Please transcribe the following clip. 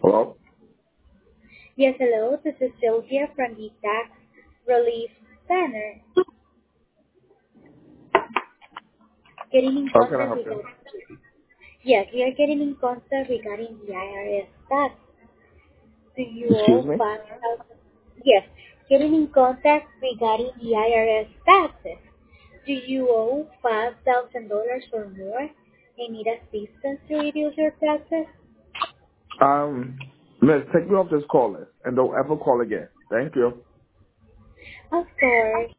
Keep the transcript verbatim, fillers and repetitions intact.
Hello? Yes, hello. This is Sylvia from the Tax Relief Center. Getting in How can I contact help you? regarding yes, we are getting in contact regarding the I R S tax. Do you Excuse owe me? five thousand? Yes, getting in contact regarding the I R S taxes. Do you owe five thousand dollars or more and need assistance to reduce your taxes? Um, Miss, take me off this call list and don't ever call again. Thank you. Of course.